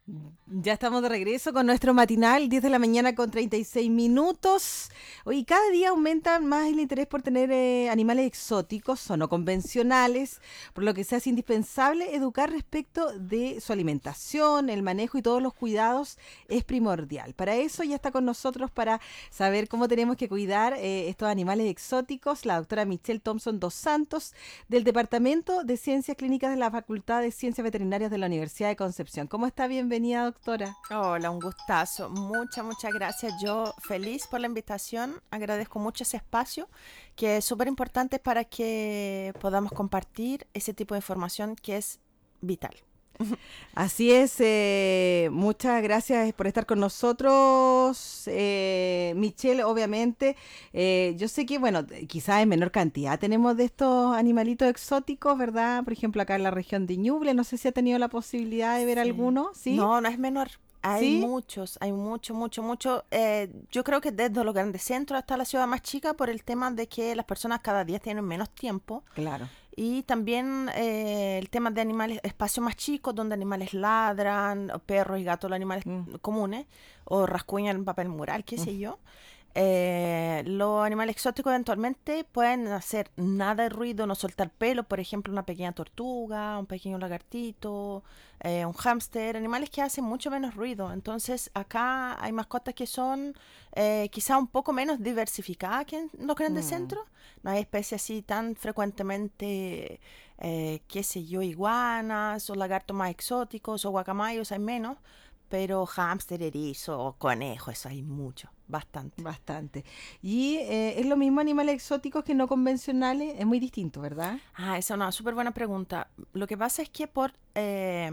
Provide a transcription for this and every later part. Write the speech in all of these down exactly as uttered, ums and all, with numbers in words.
Ya estamos de regreso con nuestro matinal, diez de la mañana con treinta y seis minutos. Hoy cada día aumenta más el interés por tener eh, animales exóticos o no convencionales, por lo que se hace indispensable educar respecto de su alimentación, el manejo y todos los cuidados es primordial. Para eso ya está con nosotros para saber cómo tenemos que cuidar eh, estos animales exóticos, la doctora Michelle Thompson dos Santos, del Departamento de Ciencias Clínicas de la Facultad de Ciencias Veterinarias de la Universidad de Concepción. ¿Cómo está? Bienvenida. Bienvenida, doctora. Hola, un gustazo. Muchas, muchas gracias. Yo feliz por la invitación. Agradezco mucho ese espacio que es súper importante para que podamos compartir ese tipo de información que es vital. Así es, eh, muchas gracias por estar con nosotros, eh, Michelle, obviamente. Eh, yo sé que, bueno, quizás en menor cantidad tenemos de estos animalitos exóticos, ¿verdad? Por ejemplo, acá en la región de Ñuble, no sé si ha tenido la posibilidad de ver Sí. alguno, ¿sí? No, no es menor. Hay ¿Sí? muchos, hay mucho, mucho, mucho. Eh, yo creo que desde los grandes centros hasta la ciudad más chica por el tema de que las personas cada día tienen menos tiempo. Claro. Y también eh, el tema de animales, espacios más chicos donde animales ladran, o perros y gatos, los animales Mm, comunes, o rascuñan en papel mural, qué mm, sé yo. Eh, los animales exóticos eventualmente pueden hacer nada de ruido, no soltar pelo, por ejemplo, una pequeña tortuga, un pequeño lagartito, eh, un hámster, animales que hacen mucho menos ruido. Entonces, acá hay mascotas que son eh, quizá un poco menos diversificadas que en los grandes mm. centros. No hay especies así tan frecuentemente, eh, qué sé yo, iguanas o lagartos más exóticos o guacamayos, hay menos. Pero hámster, erizo o conejo, eso hay mucho, bastante. Bastante. Y eh, es lo mismo animales exóticos que no convencionales, es muy distinto, ¿verdad? Ah, esa es una súper buena pregunta. Lo que pasa es que por, eh,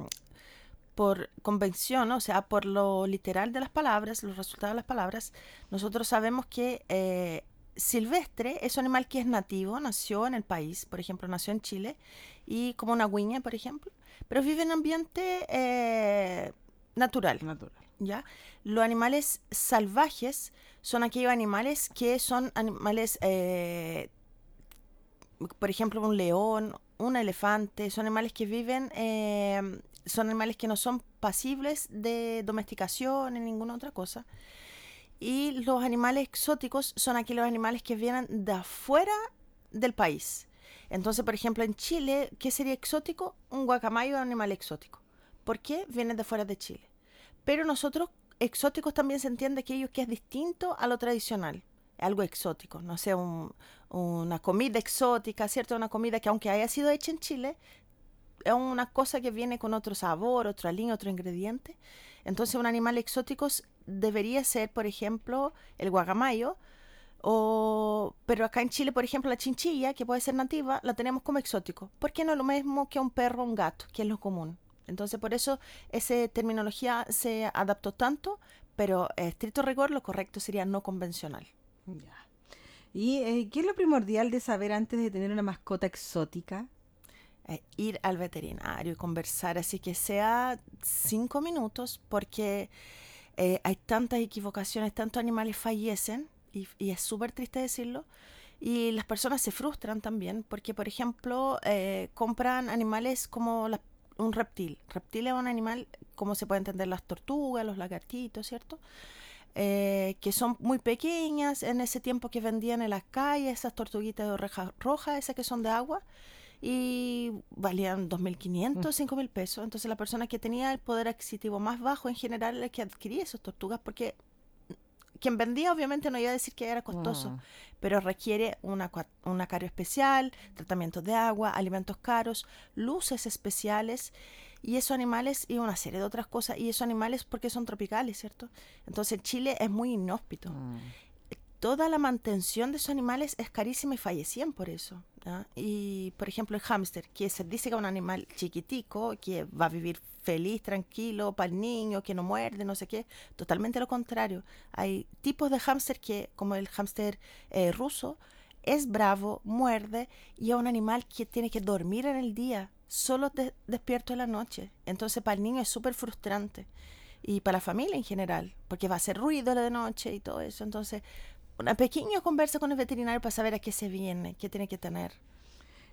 por convención, o sea, por lo literal de las palabras, los resultados de las palabras, nosotros sabemos que eh, silvestre es un animal que es nativo, nació en el país, por ejemplo, nació en Chile, y como una guiña, por ejemplo, pero vive en ambiente eh, natural. Natural. ¿Ya? Los animales salvajes son aquellos animales que son animales, eh, por ejemplo, un león, un elefante, son animales que viven, eh, son animales que no son pasibles de domesticación ni ninguna otra cosa. Y los animales exóticos son aquellos animales que vienen de afuera del país. Entonces, por ejemplo, en Chile, ¿qué sería exótico? Un guacamayo es un animal exótico. ¿Por qué? Viene de fuera de Chile. Pero nosotros, exóticos también se entiende aquello que es distinto a lo tradicional. Algo exótico, no sé, un, una comida exótica, ¿cierto? Una comida que aunque haya sido hecha en Chile, es una cosa que viene con otro sabor, otro línea, otro ingrediente. Entonces un animal exótico debería ser, por ejemplo, el guacamayo, o, pero acá en Chile, por ejemplo, la chinchilla, que puede ser nativa, la tenemos como exótico. ¿Por qué no lo mismo que un perro o un gato, que es lo común? Entonces, por eso esa terminología se adaptó tanto, pero a estricto rigor lo correcto sería no convencional. Ya. ¿Y eh, qué es lo primordial de saber antes de tener una mascota exótica? Eh, ir al veterinario y conversar, así que sea cinco minutos, porque eh, hay tantas equivocaciones, tantos animales fallecen, y, y es súper triste decirlo, y las personas se frustran también, porque por ejemplo eh, compran animales como la, un reptil. Reptil es un animal, como se puede entender las tortugas, los lagartitos, ¿cierto? Eh, que son muy pequeñas en ese tiempo que vendían en las calles, esas tortuguitas de orejas rojas, esas que son de agua, y valían dos mil Mm, quinientos, cinco mil pesos. Entonces la persona que tenía el poder adquisitivo más bajo en general era el que adquiría esas tortugas, porque quien vendía obviamente no iba a decir que era costoso, mm. pero requiere una, un acuario especial, tratamientos de agua, alimentos caros, luces especiales y esos animales y una serie de otras cosas. Y esos animales porque son tropicales, ¿cierto? Entonces Chile es muy inhóspito. Mm. Toda la mantención de esos animales es carísima y fallecían por eso. ¿Ya? Y por ejemplo el hámster, que se dice que es un animal chiquitico, que va a vivir feliz, tranquilo, para el niño, que no muerde, no sé qué, totalmente lo contrario. Hay tipos de hámster que, como el hámster eh, ruso, es bravo, muerde y es un animal que tiene que dormir en el día, solo de, despierto en la noche. Entonces para el niño es súper frustrante y para la familia en general, porque va a hacer ruido de noche y todo eso. Entonces, una pequeña conversa con el veterinario para saber a qué se viene, qué tiene que tener.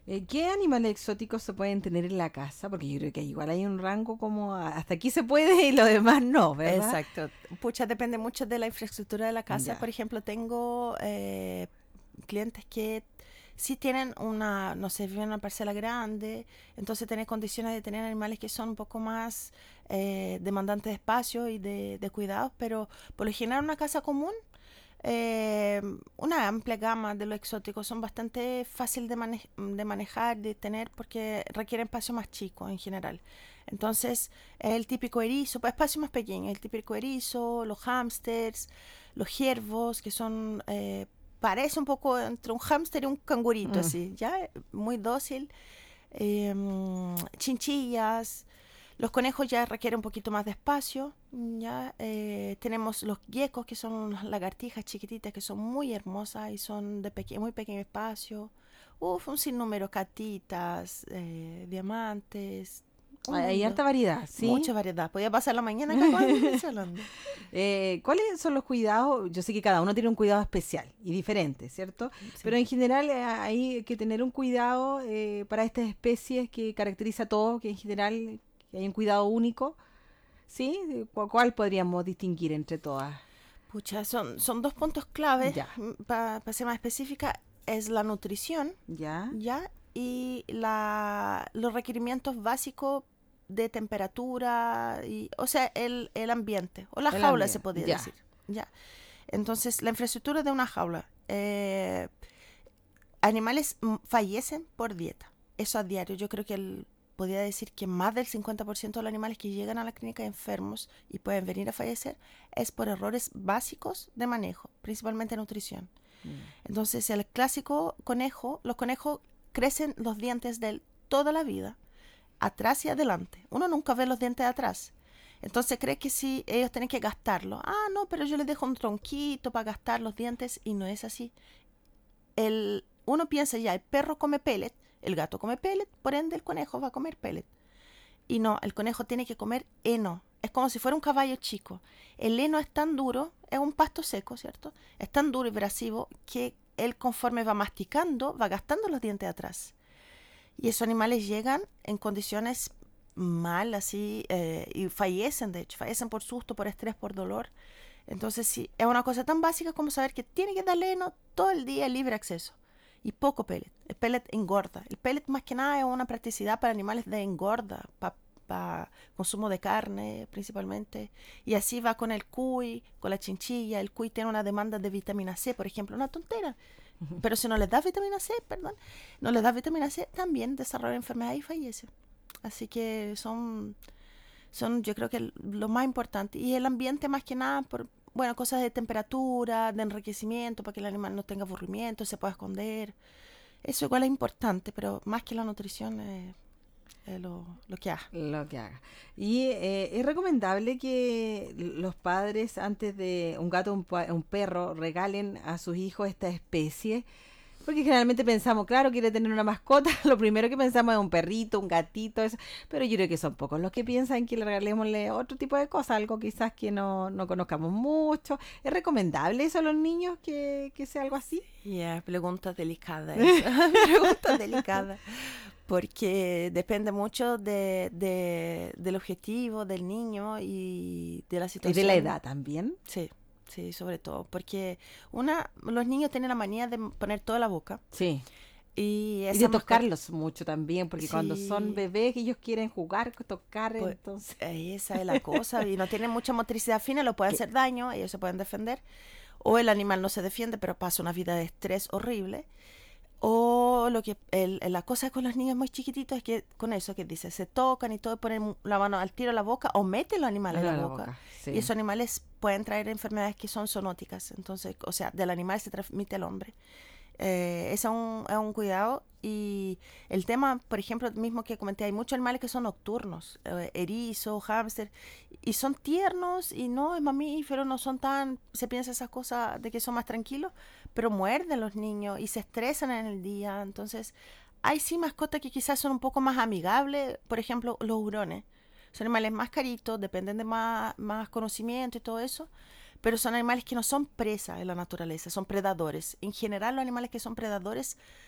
Eh, ¿Qué animales exóticos se pueden tener en la casa? Porque yo creo que igual hay un rango como a- hasta aquí se puede y lo demás no, ¿verdad? Exacto. Pucha, depende mucho de la infraestructura de la casa. Por Ya. ejemplo, tengo eh, clientes que sí tienen una, no sé, viven en una parcela grande, entonces tienen condiciones de tener animales que son un poco más eh, demandantes de espacio y de, de cuidados, pero por lo general una casa común, eh, una amplia gama de los exóticos son bastante fácil de, mane- de manejar, de tener, porque requieren espacio más chico en general. Entonces, el típico erizo, pues espacio más pequeño, el típico erizo, los hámsters, los ciervos, que son, eh, parece un poco entre un hámster y un cangurito, Mm. así, ¿ya? Muy dócil. Em, chinchillas. Los conejos ya requieren un poquito más de espacio, ¿ya? Eh, tenemos los geckos, que son unas lagartijas chiquititas que son muy hermosas y son de peque- muy pequeño espacio. Uf, un sinnúmero, catitas, eh, diamantes, un Hay, hay mundo. harta variedad, ¿sí? Mucha variedad. Podía pasar la mañana acá con mencionando. Eh, ¿cuáles son los cuidados? Yo sé que cada uno tiene un cuidado especial y diferente, ¿cierto? Pero Sí. en general eh, hay que tener un cuidado eh, para estas especies que caracteriza a todo, que en general que hay un cuidado único, ¿sí? ¿Cu- ¿Cuál podríamos distinguir entre todas? Pucha, son, son dos puntos claves, Ya, para ser más específica, es la nutrición, ya, ¿ya? Y la, los requerimientos básicos de temperatura, y, o sea, el, el ambiente, o la el jaula se ambiente, podría ya. decir, ¿ya? Entonces, la infraestructura de una jaula. eh, animales mm, fallecen por dieta, eso a diario. Yo creo que el, podría decir que más del cincuenta por ciento de los animales que llegan a la clínica enfermos y pueden venir a fallecer es por errores básicos de manejo, principalmente nutrición. Mm. Entonces, el clásico conejo, los conejos crecen los dientes de él toda la vida, atrás y adelante. Uno nunca ve los dientes de atrás. Entonces cree que si ellos tienen que gastarlo. Ah, no, pero yo les dejo un tronquito para gastar los dientes y no es así. El, uno piensa ya, el perro come pellet, el gato come pellet, por ende el conejo va a comer pellet. Y no, el conejo tiene que comer heno. Es como si fuera un caballo chico. El heno es tan duro, es un pasto seco, ¿cierto? Es tan duro y abrasivo que él conforme va masticando, va gastando los dientes de atrás. Y esos animales llegan en condiciones mal, así, eh, y fallecen, de hecho, fallecen por susto, por estrés, por dolor. Entonces, sí, es una cosa tan básica como saber que tiene que darle heno todo el día, libre acceso. Y poco pellet. El pellet engorda. El pellet más que nada es una practicidad para animales de engorda, para pa consumo de carne principalmente. Y así va con el cuy, con la chinchilla. El cuy tiene una demanda de vitamina C, por ejemplo, una tontera. Pero si no les das vitamina C, perdón, no les das vitamina C, también desarrolla enfermedad y fallece. Así que son, son yo creo que lo más importante. Y el ambiente más que nada, por, bueno, cosas de temperatura, de enriquecimiento, para que el animal no tenga aburrimiento, se pueda esconder. Eso igual es importante, pero más que la nutrición es, es lo, lo que haga. Lo que haga. Y eh, es recomendable que los padres, antes de un gato o un, pa- un perro, regalen a sus hijos esta especie. Porque generalmente pensamos, claro, quiere tener una mascota, lo primero que pensamos es un perrito, un gatito, eso. Pero yo creo que son pocos los que piensan que le regalémosle otro tipo de cosas, algo quizás que no, no conozcamos mucho. ¿Es recomendable eso a los niños que, que sea algo así? Ya, yeah, pregunta delicada esa. Pregunta delicada. Porque depende mucho de, de, del objetivo del niño y de la Y situación. de la edad también. Sí, sí, sobre todo. Porque una, los niños tienen la manía de poner toda la boca. Sí. Y Y esa de mascota, tocarlos mucho también, porque cuando son sí, bebés ellos quieren jugar, tocar, pues entonces... eh, esa es la cosa. Y no tienen mucha motricidad fina, lo pueden que- hacer daño, ellos se pueden defender. O el animal no se defiende, pero pasa una vida de estrés horrible. O lo que el, la cosa con los niños muy chiquititos es que con eso que dice, se tocan y todo, ponen la mano al tiro a la boca o meten los animales en a la la boca. boca, Y sí. esos animales pueden traer enfermedades que son zoonóticas. Entonces, o sea, del animal se transmite al hombre. Eh, ese es un, es un cuidado. Y el tema, por ejemplo, mismo que comenté, hay muchos animales que son nocturnos, eh, erizo, hámster, y son tiernos y no es mamífero, no son tan, se piensa esas cosas de que son más tranquilos, pero muerden los niños y se estresan en el día. Entonces, hay sí mascotas que quizás son un poco más amigables, por ejemplo, los hurones. Son animales más caritos, dependen de más, más conocimiento y todo eso, pero son animales que no son presas en la naturaleza, son predadores. En general, los animales que son predadores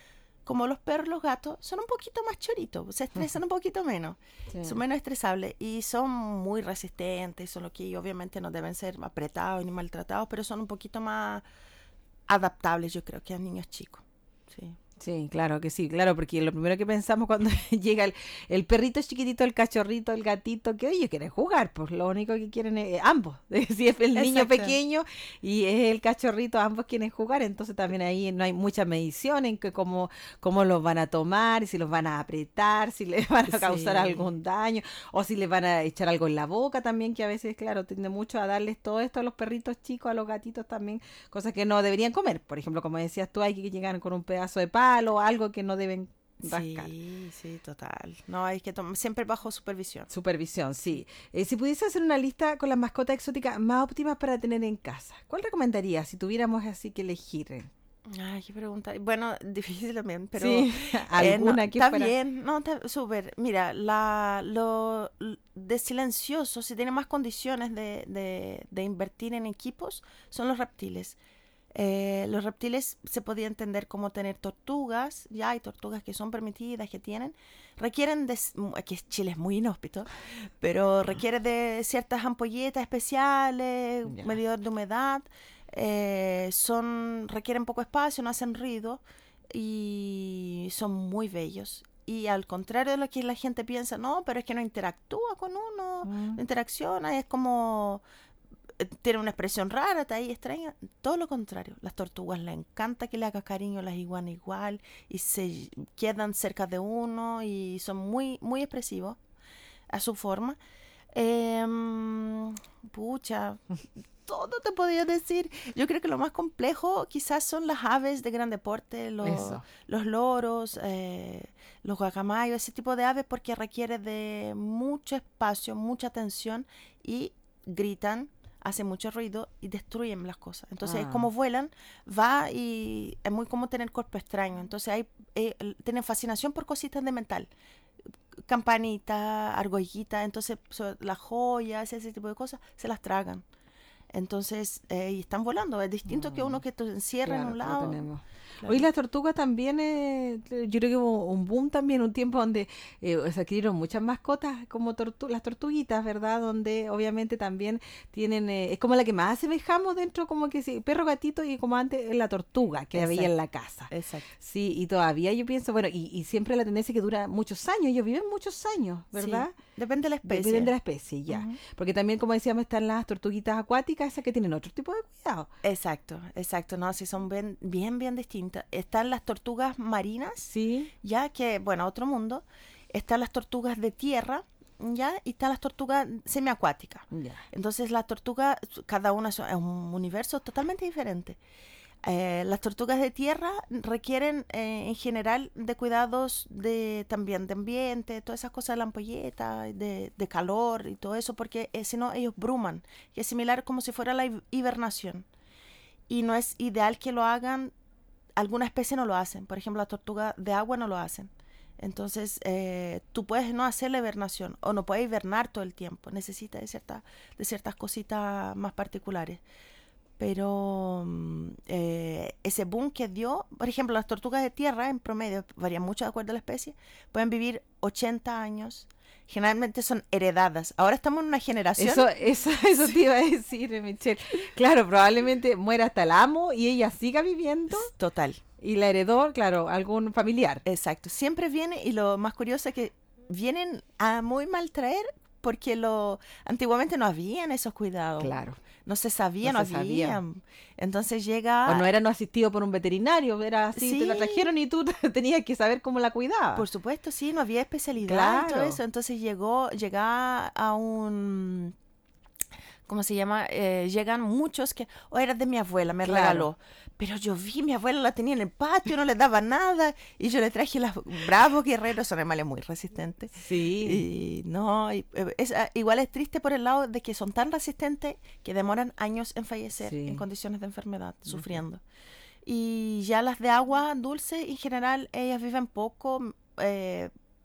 como los perros, los gatos, son un poquito más choritos, se estresan un poquito menos, Sí. son menos estresables y son muy resistentes, solo que obviamente no deben ser apretados ni maltratados, pero son un poquito más adaptables, yo creo, que a niños chicos. Sí. Sí, claro que sí, claro, porque lo primero que pensamos cuando llega el, el perrito chiquitito, el cachorrito, el gatito, que oye, quieren jugar, pues lo único que quieren es ambos, si es el niño Exacto. pequeño y es el cachorrito, ambos quieren jugar, entonces también ahí no hay mucha medición en que cómo, cómo los van a tomar, si los van a apretar, si les van a causar Sí. algún daño, o si les van a echar algo en la boca también, que a veces, claro, tiende mucho a darles todo esto a los perritos chicos, a los gatitos también, cosas que no deberían comer, por ejemplo, como decías tú, hay que llegar con un pedazo de palo o algo que no deben rascar. Sí, sí, total. No, hay que tomar siempre bajo supervisión. Supervisión, sí. Eh, si pudiese hacer una lista con las mascotas exóticas más óptimas para tener en casa, ¿cuál recomendarías si tuviéramos así que elegir? Ay, qué pregunta. Bueno, difícil también, pero Sí, eh, no, alguna que está fuera. bien, no, está súper. Mira, la, lo l- de silencioso, si tiene más condiciones de, de, de invertir en equipos, son los reptiles. Eh, los reptiles se podía entender como tener tortugas, ya hay tortugas que son permitidas, que tienen, requieren de, s- mu- que Chile es muy inhóspito, pero requiere de ciertas ampolletas especiales, Ya. medidor de humedad, eh, son, requieren poco espacio, no hacen ruido y son muy bellos. Y al contrario de lo que la gente piensa, no, pero es que no interactúa con uno, Mm. no interacciona, es como eh, tiene una expresión rara, está ahí extraña. Todo lo contrario, las tortugas les encanta que le hagas cariño, las iguanas igual, y se quedan cerca de uno y son muy, muy expresivos a su forma. Em, pucha, todo te podría decir. Yo creo que lo más complejo quizás son las aves de gran deporte, los, Eso. los loros, eh, los guacamayos, ese tipo de aves porque requiere de mucho espacio, mucha atención y gritan, hacen mucho ruido y destruyen las cosas. Entonces, Ah. como vuelan, va y es muy como tener cuerpo extraño. Entonces, hay, eh, tienen fascinación por cositas de metal, campanita, argollita, entonces so, las joyas, ese tipo de cosas, se las tragan. Entonces, eh, y están volando. Es distinto que uno que te encierra en Claro, un no lado. tenemos. Claro. Hoy las tortugas también, eh, yo creo que hubo un boom también, un tiempo donde eh, se adquirieron muchas mascotas como tortu las tortuguitas, ¿verdad? Donde obviamente también tienen, eh, es como la que más asemejamos dentro, como que sí, perro, gatito y como antes la tortuga que había en la casa. Exacto. Sí, y todavía yo pienso, bueno, y, y siempre la tendencia que dura muchos años, ellos viven muchos años, ¿verdad? Sí, depende de la especie. Dependen de la especie, ya. Ujú. Porque también, como decíamos, están las tortuguitas acuáticas, esas que tienen otro tipo de cuidado. Exacto, exacto. No, sí, son bien, bien, bien distintas. Están las tortugas marinas, Sí, ya que, bueno, otro mundo. Están las tortugas de tierra, ya, y están las tortugas semiacuáticas. ya. Entonces, las tortugas, cada una es un universo totalmente diferente. Eh, las tortugas de tierra requieren eh, en general de cuidados de también de ambiente, todas esas cosas de la ampolleta, de, de calor y todo eso, porque eh, si no ellos bruman, que es similar como si fuera la hi- hibernación. Y no es ideal que lo hagan, algunas especies no lo hacen, por ejemplo las tortugas de agua no lo hacen. Entonces eh, tú puedes no hacer la hibernación o no puedes hibernar todo el tiempo, necesitas de, cierta, de ciertas cositas más particulares. Pero mm, eh, ese boom que dio, por ejemplo, las tortugas de tierra en promedio, varían mucho de acuerdo a la especie, pueden vivir ochenta años. Generalmente son heredadas. Ahora estamos en una generación. Eso, eso, eso te iba a decir, eh, Michelle. Claro, probablemente muera hasta el amo y ella siga viviendo Total, y la heredó, claro, algún familiar. exacto. Siempre viene y lo más curioso es que vienen a muy mal traer porque lo antiguamente no habían esos cuidados. Claro. No se sabía, no, No se sabía. habían. Entonces llega... O no era no asistido por un veterinario, era así, te la Sí. trajeron y tú tenías que saber cómo la cuidaba. Por supuesto, sí, no había especialidad y todo Claro. eso. Entonces llegó, llega a un, ¿cómo se llama? Eh, llegan muchos que, oh, era de mi abuela, me Claro. regaló. Pero yo vi, mi abuela la tenía en el patio, no le daba nada. Y yo le traje las bravos guerreros, son animales muy resistentes. Sí. Y no, y, eh, es, ah, igual es triste por el lado de que son tan resistentes que demoran años en fallecer Sí. en condiciones de enfermedad, sufriendo. Y ya las de agua dulce, en general, ellas viven poco, eh,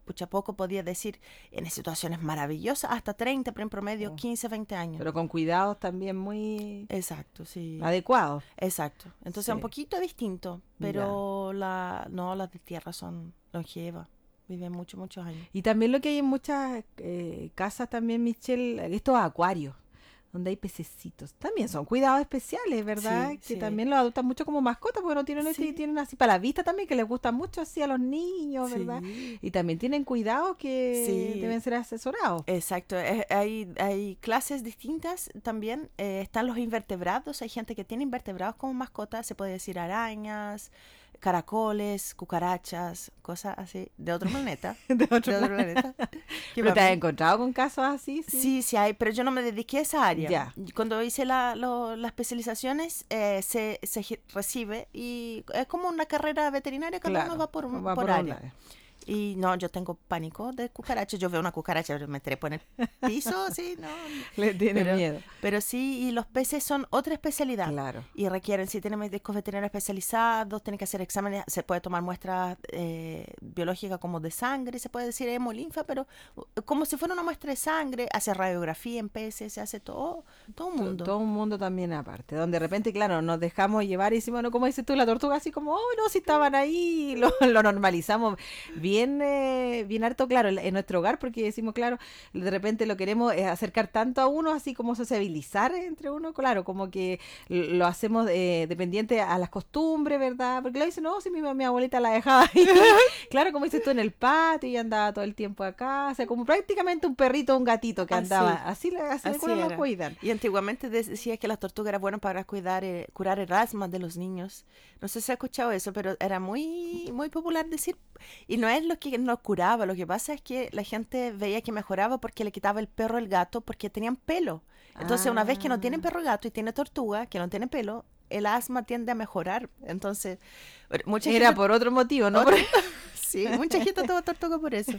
pucha, poco podía decir, en situaciones maravillosas, hasta treinta, pero en promedio Oh. quince, veinte años. Pero con cuidados también muy Exacto, sí. adecuados. Exacto. Entonces Sí. un poquito distinto, pero la, no, las de tierra son longevas, viven muchos, muchos años. Y también lo que hay en muchas eh, casas también, Michelle, estos acuarios, donde hay pececitos. También son cuidados especiales, ¿verdad? Sí, que sí. también los adoptan mucho como mascotas, porque no tienen este y Sí. tienen así para la vista también, que les gusta mucho así a los niños, ¿verdad? Sí. Y también tienen cuidados que Sí. deben ser asesorados. Exacto, eh, hay, hay clases distintas también. Eh, están los invertebrados, hay gente que tiene invertebrados como mascotas, se puede decir arañas, caracoles, cucarachas, cosas así, de otro planeta. De otro de otro planeta. planeta. Que ¿Pero te para has mí- encontrado con casos así? Sí, sí hay, pero yo no me dediqué a esa área. Ya. Y cuando hice la, lo- las especializaciones, eh, se, se gi- recibe y es como una carrera veterinaria, cada Claro, uno va por, un- va por por un área. área. Y no, yo tengo pánico de cucarachas. Yo veo una cucaracha, me trepo en el piso, sí, no. Le tiene Pero- miedo. Pero sí, y los peces son otra especialidad. Claro. Y requieren, si tienen médicos veterinarios especializados, tienen que hacer exámenes, se puede tomar muestras eh, biológicas como de sangre, se puede decir hemolinfa, pero uh, como si fuera una muestra de sangre, hace radiografía en peces, se hace todo, todo un To- mundo. Todo un mundo también aparte, donde de repente, claro, nos dejamos llevar y decimos, no, como dices tú, la tortuga, así como, oh, no, si estaban ahí, lo, lo normalizamos bien, eh, bien harto, claro, en, en nuestro hogar, porque decimos, claro, de repente lo queremos eh, acercar tanto a uno, así como sociabilizar entre uno, claro, como que l- lo hacemos eh, dependiente a las costumbres, ¿verdad? Porque le dicen, no, si mi, mi abuelita la dejaba ahí, claro, como dices tú, en el patio y andaba todo el tiempo acá, o sea, como prácticamente un perrito o un gatito que Así. andaba, así, le- así, Así algunos lo era. cuidan. Y antiguamente de- decía que las tortugas eran buenas para cuidar, eh, curar el asma de los niños. No sé si ha escuchado eso, pero era muy, muy popular decir. Y no es lo que nos curaba, lo que pasa es que la gente veía que mejoraba porque le quitaba el perro al gato porque tenían pelo. Entonces, una vez que no tienen Ah. perro gato y tiene tortuga, que no tiene pelo, el asma tiende a mejorar. Entonces, mucha Era gente... por otro motivo, ¿no? Otro- Sí, mucha gente toma tortuga por eso.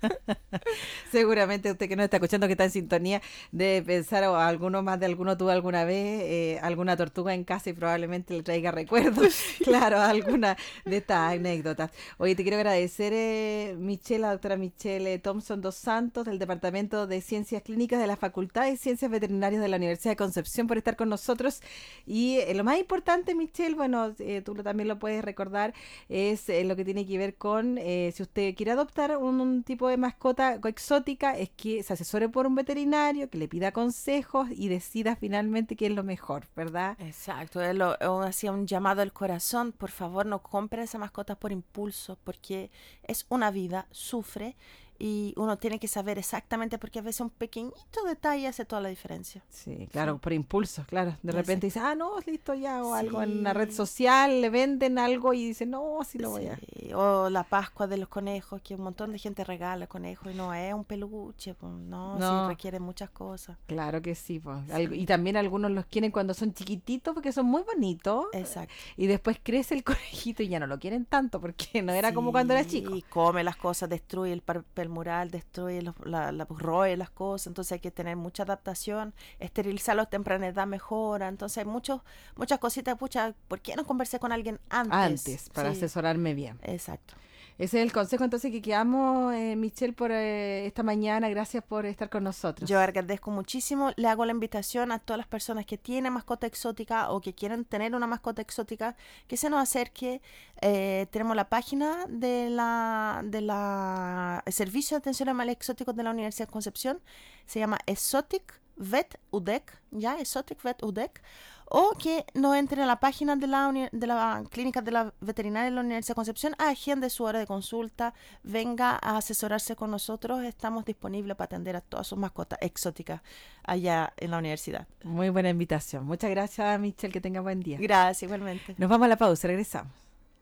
Seguramente usted que nos está escuchando, que está en sintonía, debe pensar, o alguno más de alguno tuvo alguna vez eh, alguna tortuga en casa y probablemente le traiga recuerdos, claro, alguna de estas anécdotas. Oye, te quiero agradecer, eh, Michelle, la doctora Michelle Thompson dos Santos, del Departamento de Ciencias Clínicas de la Facultad de Ciencias Veterinarias de la Universidad de Concepción, por estar con nosotros. Y eh, lo más importante, Michelle, bueno, eh, tú lo, también lo puedes recordar, es eh, lo que tiene que ver con, eh, si usted quiere adoptar un, un tipo de mascota exótica, es que se asesore por un veterinario, que le pida consejos y decida finalmente qué es lo mejor, ¿verdad? Exacto, él lo- o hacía un llamado al corazón, por favor no compren esas mascotas por impulso, porque es una vida, sufre y uno tiene que saber exactamente, porque a veces un pequeñito detalle hace toda la diferencia. Sí, claro, Sí. por impulso, claro. De Ya repente dice, ah, no, listo ya, o algo en una red Sí. social, le venden algo y dice, no, sí lo voy a... Sí, o la Pascua de los conejos, que un montón de gente regala conejos y no es un peluche, pues, no, No. sí requiere muchas cosas. Claro que sí, pues. Sí. Algo- y también algunos los quieren cuando son chiquititos porque son muy bonitos. Exacto. Y después crece el conejito y ya no lo quieren tanto porque no era como cuando era chico. Y come las cosas, destruye el papel mural, destruye, los, la, la, roe las cosas, entonces hay que tener mucha adaptación, esterilizarlos a temprana edad mejora, entonces hay muchos, muchas cositas, pucha, ¿por qué no conversé con alguien antes? Antes, para Sí, asesorarme bien. exacto. Ese es el consejo entonces que quedamos, eh, Michelle, por eh, esta mañana. Gracias por estar con nosotros. Yo agradezco muchísimo, le hago la invitación a todas las personas que tienen mascota exótica o que quieren tener una mascota exótica, que se nos acerque. Eh, tenemos la página de la de la el Servicio de Atención a Animales Exóticos de la Universidad de Concepción, se llama Exotic Vet U D E C, ya, Exotic Vet U D E C, o que no entren a la página de la, uni- de la clínica de la veterinaria de la Universidad de Concepción, agende su hora de consulta, venga a asesorarse con nosotros, estamos disponibles para atender a todas sus mascotas exóticas allá en la universidad. Muy buena invitación. Muchas gracias, Michelle. Que tenga buen día. Gracias, igualmente. Nos vamos a la pausa. Regresamos.